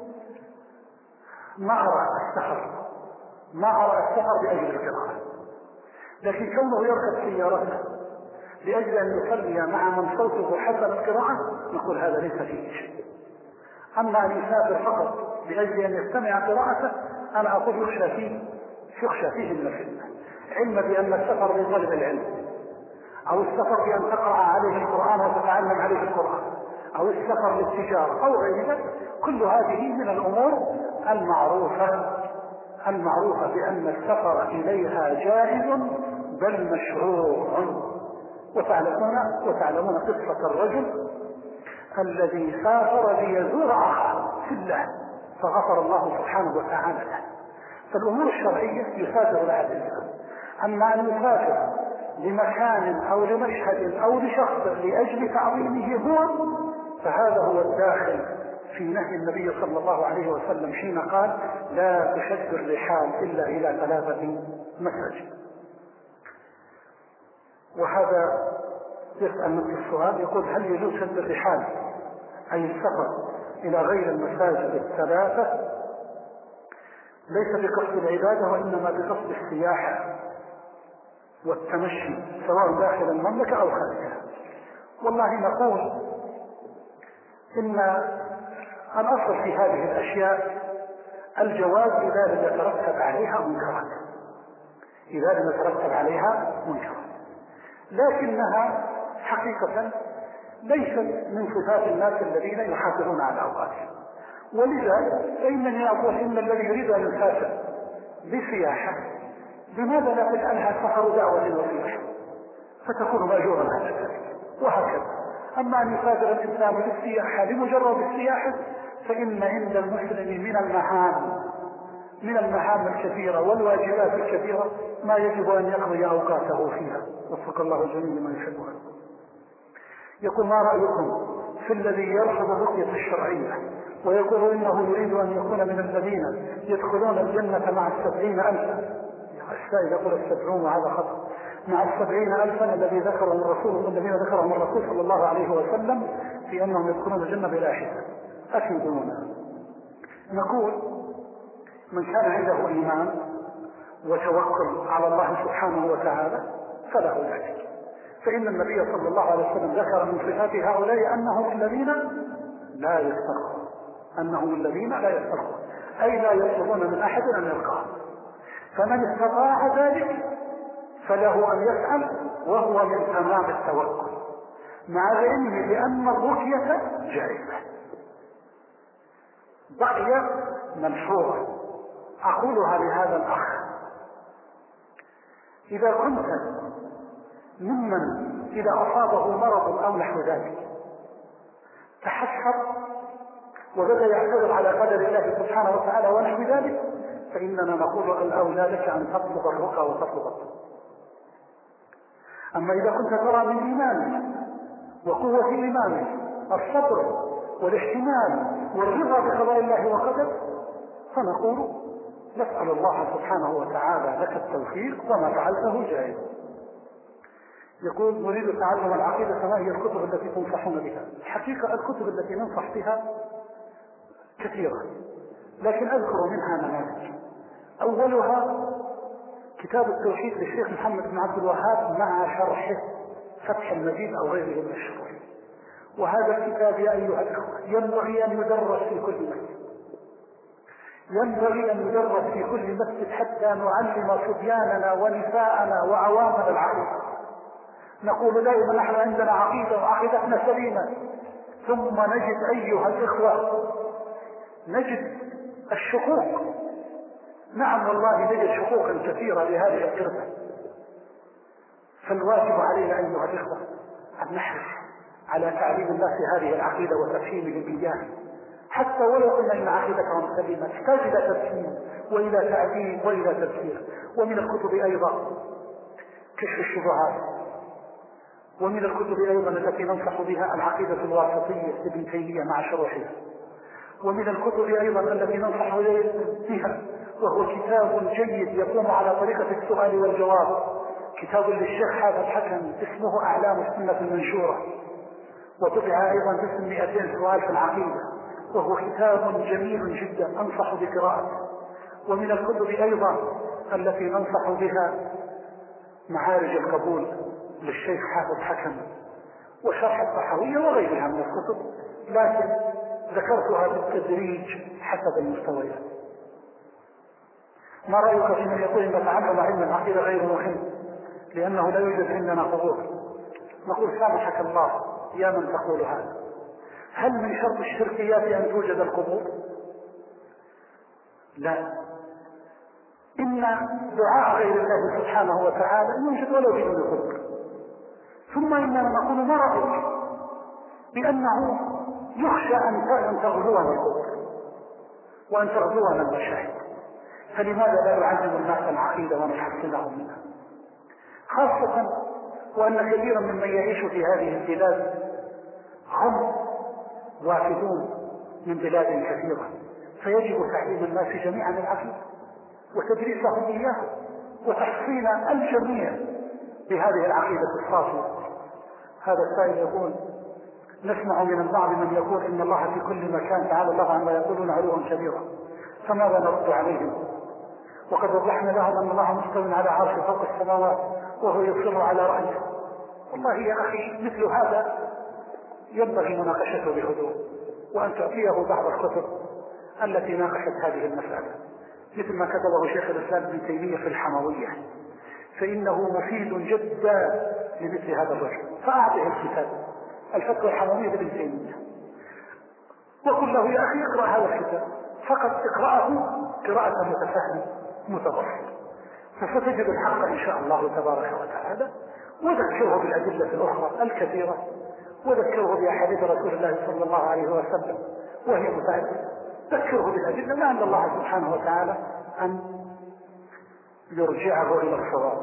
ما أرى السفر ما أرى السفر بأجل القراءة، لكن كونه يركب سيارته لأجل أن يصلي مع من صوته حسن القراءة نقول هذا ليس فيه شيء. أما أن يسافر فقط لأجل أن يستمع قراءته أنا أقول يخشى فيه يخشى فيه من الفتنة، علم بأن السفر لطلب العلم أو السفر بأن تقرأ عليه القرآن وتتعلم عليه القرآن أو السفر للتجارة أو غير ذلك، كل هذه من الأمور المعروفة المعروفة بأن السفر إليها جائز بل مشروع. وتعلمون وتعلمون قصة الرجل الذي سافر ليزور أخاه في الله فغفر الله سبحانه وتعالى له. فالأمور الشرعية يسافر لها الإنسان. أما أن يسافر لمكان أو لمشهد أو لشخص لأجل تعظيمه هو فهذا هو الداخل في نهي النبي صلى الله عليه وسلم حين قال: لا تشد الرحال إلا إلى ثلاثة مساجد. وهذا يسأل نفس السؤال يقول: هل يجوز شد الرحال أي السفر إلى غير المساجد الثلاثة ليس بقصد العبادة وإنما بقصد السياحة والتمشي سواء داخل المملكة أو خارجها؟ والله نقول إن الأصل في هذه الأشياء الجواز إذا لم يترتب عليها منكرات إذا لم يترتب عليها منكرات لكنها حقيقة ليست من صفات الناس الذين يحافظون على أوقاتهم. ولذا فإنني أقول إن الذي يريد أن يسافر بسياحة لماذا لا تجعلها سفر دعوة وسياحة فتكون مأجورا على ذلك؟ وهكذا. أما أن يسافر الإنسان للسياحة لمجرد السياحة فإن عند المسلم من المهام من المهام الكثيرة والواجبات الكثيرة ما يجب أن يقضي أوقاته فيها. وفق الله الجميع لما يحبه. يقول: ما رأيكم في الذي يرفض الرقية الشرعية ويقول إنه يريد أن يكون من الذين يدخلون الجنة مع السبعين ألفا؟ السائل يقول السبعون وهذا خطأ. مع السبعين ألفا الذي ذكره الرسول الذين ذكرهم الرسول صلى الله عليه وسلم في أنهم يدخلون الجنة بلا حساب. أكيدونا. نقول: من كان عنده إيمان وتوكل على الله سبحانه وتعالى فله ذلك، فإن النبي صلى الله عليه وسلم ذكر من صفات هؤلاء أنهم الذين لا يسترقون أنهم الذين لا يسترقون أي لا يطلبون من أحد أن يلقاه. فمن استطاع ذلك فله أن يفعل، وهو من تمام التوكل، مع العلم بأن الرقية جائزة. بقي منشورة أقولها لهذا الأخ: إذا كنت ممن إذا أصابه مرض أو نحو ذلك تحسر وبدأ يعتذر على قدر الله سبحانه وتعالى ونحو ذلك، فإننا نقول الأولى لك أن تطلب الرقى وتطلب الطب. أما إذا كنت ترى من إيمانك وقوة إيمانك الصبر والاحتمال والرضا بقضاء الله وقدره، فنقول نسأل الله سبحانه وتعالى لك التوفيق، وما فعلته جائز. يقول: نريد تعلم العقيدة، فما هي الكتب التي تنصحون بها؟ الحقيقة الكتب التي ننصح بها كثيرة، لكن أذكر منها نماذج. أولها كتاب التوحيد للشيخ محمد بن عبد الوهاب مع شرحه فتح المجيد أو غيره من الشروح. وهذا الكتاب يا أيها الأخوة ينبغي أن يدرس في كل مسجد، ينبغي أن يدرس في كل مسجد حتى نعلم صبياننا ونساءنا وعوامنا العقيدة. نقول دائما نحن عندنا عقيدة وعقيدتنا سليمة، ثم نجد أيها الإخوة نجد الشقوق. نعم والله نجد شقوقا كثيرة لهذه القربة. فالواجب علينا أيها الإخوة أن نحرص على تعليم الناس هذه العقيدة وتفهيمهم إياها، حتى ولو قلنا إن عقيدتهم سليمة تحتاج إلى تفهيم وإلى تعليم وإلى تفسير. ومن الكتب أيضا كشف الشبهات، ومن الكتب أيضا التي ننصح بها العقيدة الواسطية لابن تيمية مع شروحها. ومن الكتب أيضا التي ننصح بها وهو كتاب جيد يقوم على طريقة السؤال والجواب، كتاب للشيخ حافظ حكم اسمه أعلام السنة المنشورة، وطبع أيضا باسم مئتين سؤال في العقيدة، وهو كتاب جميل جدا أنصح بقراءته. ومن الكتب أيضا التي ننصح بها معارج القبول للشيخ حافظ حكم وشرح الطحاوية وغيرها من الكتب، لكن ذكرتها بالتدريج حسب المستويات. ما رأيك في من يقول إن تعلم علم العقيدة غير مهم لأنه لا يوجد عندنا قبول؟ نقول سامحك الله يا من تقول هذا، هل من شرط الشركيات أن توجد القبور؟ لا، إن دعاء غير الله سبحانه وتعالى يوجد ولو بدون قبور. ثم إننا نقول ما رأيك بأنه يخشى أن تغزونا القبور وأن تغزونا المشاهد، فلماذا لا يعلم الناس العقيدة ونحصنهم منها؟ خاصة وأن كثيرا ممن يعيش في هذه البلاد هم وافدون من بلاد كثيرة، فيجب تعليم الناس جميعا العقيدة وتدريسهم إياها وتحصين الجميع بهذه العقيدة الصافية. هذا السائل يقول: نسمع من البعض من يقول إن الله في كل مكان، تعالى الله عما يقولون علوا كبيرا، فماذا نرد عليهم؟ وقد وضحنا لهم أن الله مستوٍ على عرشه فوق السماوات وهو يصر على رأيه. والله يا أخي مثل هذا ينبغي مناقشته بهدوء، وأن تعطيه بعض الكتب التي ناقشت هذه المسألة، مثل ما كتبه شيخ الإسلام ابن تيمية في الحموية، فإنه مفيد جدا لمثل هذا الرجل. فأعطه الكتاب الفتوى الحموية لابن تيمية وقل له يا أخي اقرأ هذا الكتاب، فقط اقرأه قراءة متفهم متبصر، فستجد الحق إن شاء الله تبارك وتعالى. وذكره بالأدلة الأخرى الكثيرة، وذكره بأحاديث رسول الله صلى الله عليه وسلم وهي متعددة. ذكره بالأدلة لعل الله سبحانه وتعالى أن يرجعه إلى الصواب.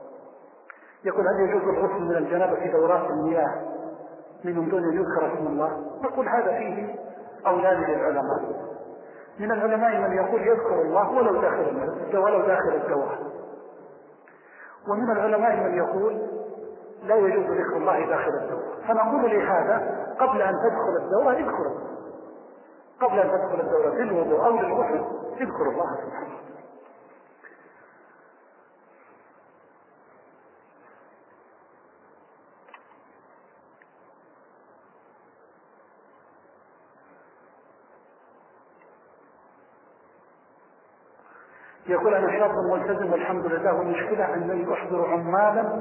يقول: هل يجوز الغسل من الجنابة في دورات المياه من دون أن يذكر اسم الله؟ نقول هذا فيه أولاد للعلماء. من العلماء من يقول يذكر الله ولو داخل ولو داخل الدورة، ومن العلماء من يقول لا يجوز ذكر الله داخل الدورة. فنقول لهذا قبل أن تدخل الدورة اذكر الله، قبل أن تدخل الدورة للوضوء أو للغسل اذكر الله سبحانه. يقول أنا شاب ملتزم والحمد لله، والمشكلة أنني أحضر عمالا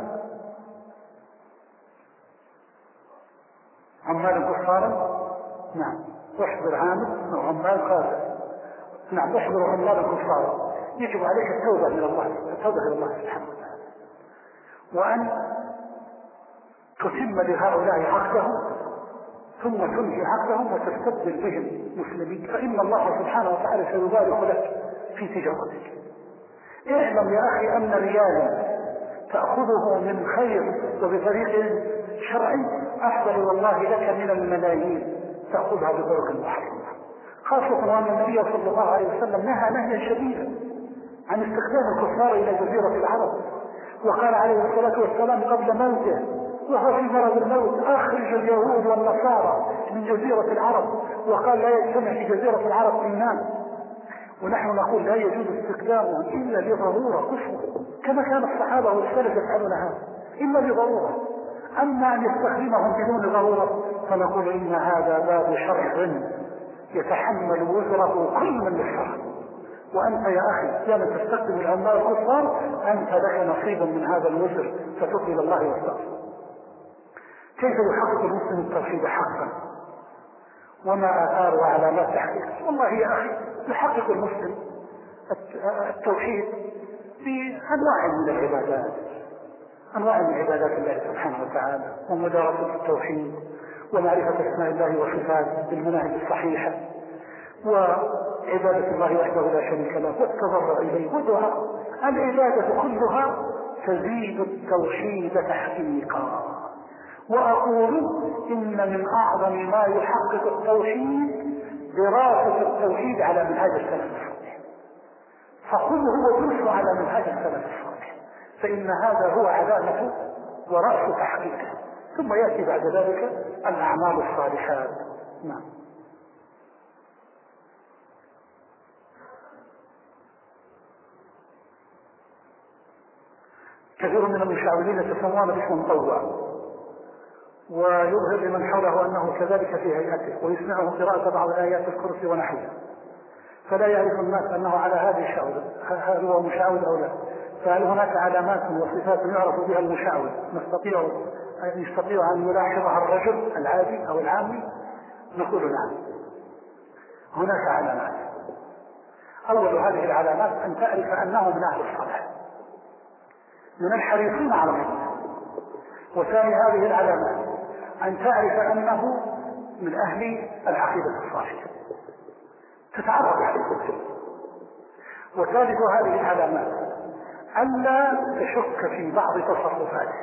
عمالا كفارا. نعم، أحضر عامل أو عمال قادر. نعم، أحضر عمالا كفارا. يجب عليك التوبة إلى الله، التوبة إلى الله سبحانه وتعالى، وأن تتم لهؤلاء عقدهم ثم تنهي عقدهم وتستبدل بهم مسلمين، فإن الله سبحانه وتعالى سيبارك لك في تجارتك. اعلم يا أخي أن ريالا تأخذه من خير وبطريق شرعي أفضل والله لك من الملايين تأخذها بطرق محرمة، خاصة وأن النبي صلى الله عليه وسلم نهى نهيا شديدا عن استخدام الكفار إلى جزيرة العرب، وقال عليه الصلاة والسلام قبل موته وهو في مرض الموت: أخرج اليهود والنصارى من جزيرة العرب، وقال لا يجتمع في جزيرة العرب إيمان. ونحن نقول لا يجوز استخدامهم إلا لضرورة كفر، كما كان الصحابة والسلف يفعلون هذا إلا لضرورة. أما أن يستخدمهم بدون ضرورة فنقول إن هذا باب شر يتحمل وزره كل من يشرع. وأنت يا أخي يا من تستخدم العمال الكفار أنت لك نصيب من هذا الوزر، فتوب إلى الله واستغفر. كيف يحقق المسلم التوحيد حقا وما آثار وعلامات تحقيقه؟ والله يا أخي يحقق المسلم التوحيد بأنواع من العبادات، أنواع من عبادات الله سبحانه وتعالى، ومدارسة التوحيد ومعرفة أسماء الله وصفاته بالمناهج الصحيحة، وعبادة الله وحده لا شريك له، والتضرع إليه ودعاء. العبادة كلها تزيد التوحيد تحقيقا. وأقول إن من أعظم ما يحقق التوحيد دراسة التوحيد على منهاج السلف الصالح، فخذه ودرسه على منهاج السلف الصالح، فإن هذا هو علامة ورأس تحقيقه، ثم يأتي بعد ذلك الأعمال الصالحات. نعم. كثير من المشاورين يتسمون باسم مطوع، ويظهر لمن حوله أنه كذلك في هيئته، ويسمعه قراءة بعض آيات الكرسي ونحوها، فلا يعرف الناس أنه على هذه الشعور، هل هو مشاور أو لا؟ فهل هناك علامات وصفات يعرف بها المشاور نستطيع يستطيع أن يلاحظها الرجل العادي أو العامي؟ نقول نعم، هناك علامات. أول هذه العلامات أن تعرف أنه من أهل الصلاح، من الحريصين على الصلاة. وثاني هذه العلامات أن تعرف أنه من أهل العقيدة الصالحة، تتعرف عليه. وثالث هذه العلامات ألا تشك في بعض تصرفاته،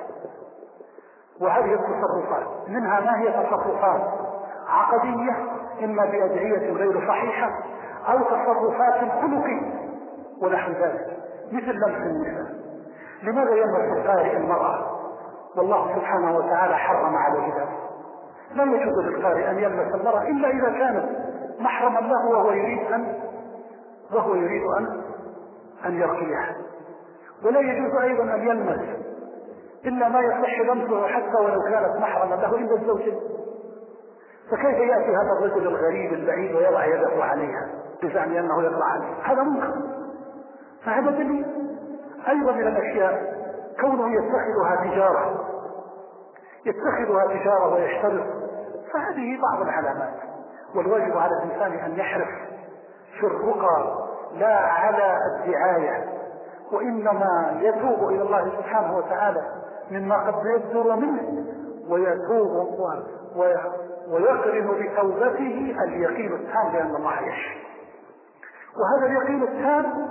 وهذه التصرفات منها ما هي تصرفات عقدية إما بأدعية غير صحيحة أو تصرفات خلقية ونحو ذلك، مثل لمس النساء. لماذا يلمس القارئ المرأة والله سبحانه وتعالى حرم عليه ذلك؟ لا يجوز للقارئ أن يلمس المرأة إلا إذا كانت محرما له وهو يريد أن وهو يريد أن أن يرقيها. ولا يجوز أيضا أن يلمس إلا ما يصح لمسه حتى ولو كانت محرما له إلا الزوجة. فكيف يأتي هذا الرجل الغريب البعيد ويضع يده عليها بزعم أنه يطلع عليه؟ هذا منكر. فهذا دليل أيضا من الأشياء كونه يتخذها تجارة يتخذها تجارة ويشترط، فهذه بعض العلامات. والواجب على الإنسان أن يحرص في الرقى لا على الدعاية، وإنما يتوب إلى الله سبحانه وتعالى مما قد يصدر منه، ويتوب ويقرن بتوبته اليقين التام بأن الله يشفي. وهذا اليقين التام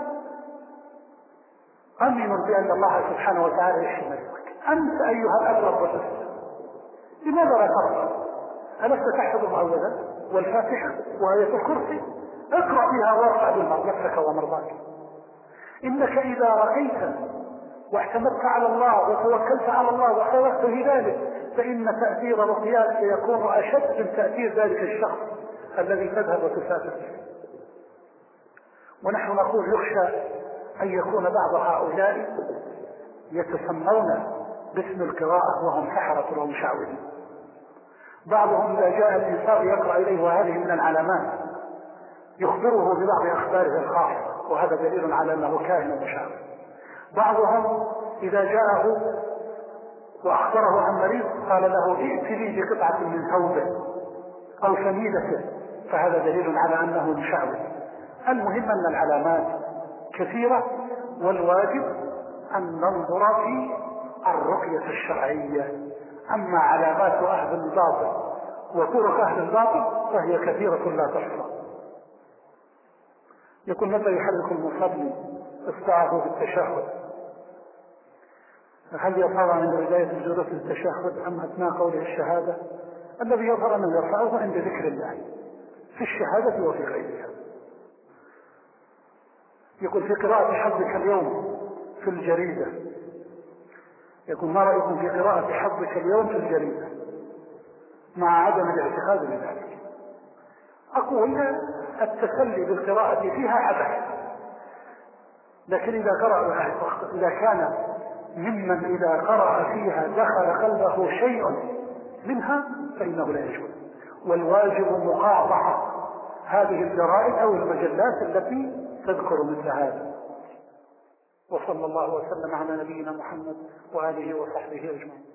أمن بأن الله سبحانه وتعالى يشفي مريضك. أنت أيها الأب رب الأسر لماذا لا تقرأ؟ ألست تحفظ معوذة والفاتحة وآية الكرسي؟ اقرأ بها وارفع بالمرض نفسك ومرضاك. إنك إذا رأيت واعتمدت على الله وتوكلت على الله وخلقت ذلك فإن تأثير رقياك سيكون أشد من تأثير ذلك الشخص الذي تذهب وتسافر به. ونحن نقول يخشى أن يكون بعض هؤلاء يتسمون باسم القراءة وهم سحرة ومشعوذين. بعضهم إذا جاء الإنسان يقرأ إليه وهذه من العلامات يخبره ببعض أخباره الخاصة وهذا دليل على أنه كائن مشابه. بعضهم إذا جاءه وأخبره عن مريض قال له ائت لي بقطعة من ثوبه أو شميلته، فهذا دليل على أنه مشابه. المهم أن العلامات كثيرة، والواجب أن ننظر في الرقية الشرعية. أما علامات أهل الباطل وطرق أهل الباطل فهي كثيرة لا تحصى. يقول متى يحرك المصلي إصبعه بالتشهد؟ هل يرفع عند بداية الجلوس للتشهد أم أثناء قوله الشهادة؟ الذي يظهر أنه يرفعه عند ذكر الله في الشهادة وفي غيرها. يقول في قراءة حظك اليوم في الجريدة، يقول ما رأيكم في قراءة حظك اليوم في الجريدة مع عدم الاعتقاد بذلك؟ أقول التسلي بالقراءة فيها عبث، لكن إذا قرأ إذا كان ممن إذا قرأ فيها دخل قلبه شيء منها فإنه لا يجوز، والواجب مقاطعة هذه الجرائد أو المجلات التي تذكر مثل هذا. وصلى الله وسلم على نبينا محمد وآله وصحبه أجمعين.